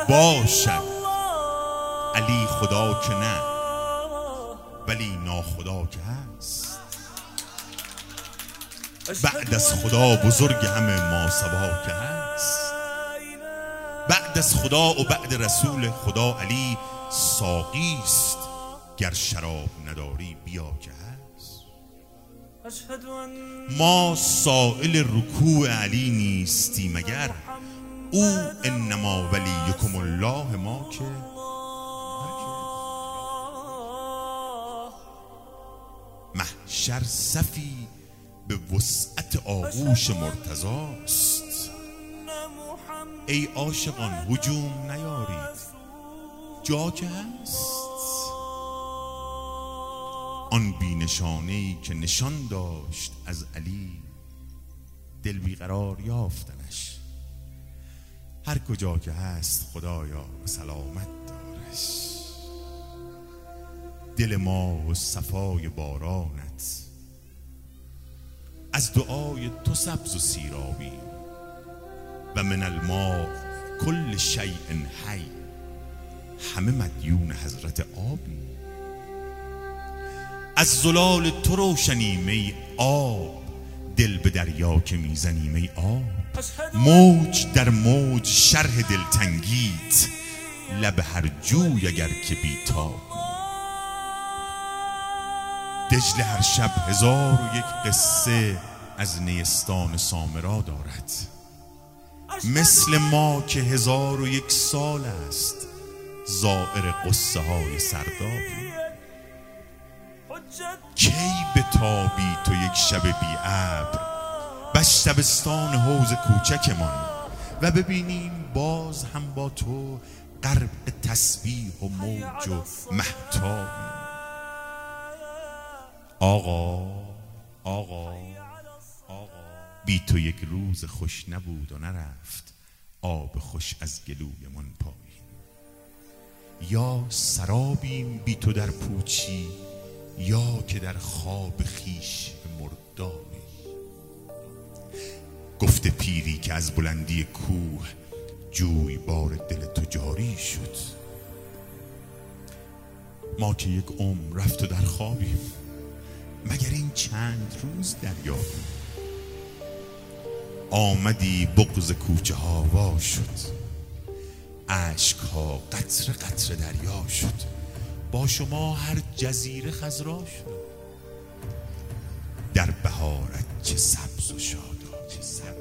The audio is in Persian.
باشد علی خدا که نه، ولی ناخدا که هست. بعد از خدا بزرگ همه ماسوا که هست. بعد از خدا و بعد رسول خدا علی ساقی است، گر شراب نداری بیا که هست. ما سائل رکوع علی نیستیم مگر، او انما ولیکم الله ما که. محشر صفی به وسعت آغوش مرتضاست. ای عاشقان هجوم نیارید، جا که هست. آن بی نشانه‌ای که نشان داشت از علی، دل بیقرار یافتنش. هر کجا که هست خدایا سلامت دارش. دل ما و صفای بارانت، از دعای تو سبز و سیرابی. و من الماء کل شیء حی، همه مدیون حضرت آبی. از زلال تو روشنیم ای آب، دل به دریا که میزنیم ای آب. موج در موج شرح دلتنگیت، لب هر جوی اگر که بیتاب. دجله هر شب 1001 قصه از نیستان سامرا دارد. مثل ما که 1001 سال است زائر قصه های سردابی. کی بتابی تو یک شب بی ابر، بس شبستان حوض کوچکمان، و ببینیم باز هم با تو غرق تسبیح و موج و مهتاب. آقا آقا آقا، بی تو یک روز خوش نبود و نرفت آب خوش از گلویمان پایین. یا سرابیم بی تو در پوچی، یا که در خواب خویش مردابی. گفته پیری که از بلندی کوه، جوی بار دل تو جاری شد. ما که یک عمر رفت و در خوابیم، مگر این چند روز دریابیم. آمدی بغض کوچه ها وا شد، اشک ها قطره قطره دریا شد. با شما هر جزیره خضرا شد، در بهارت چه سبز و شادا.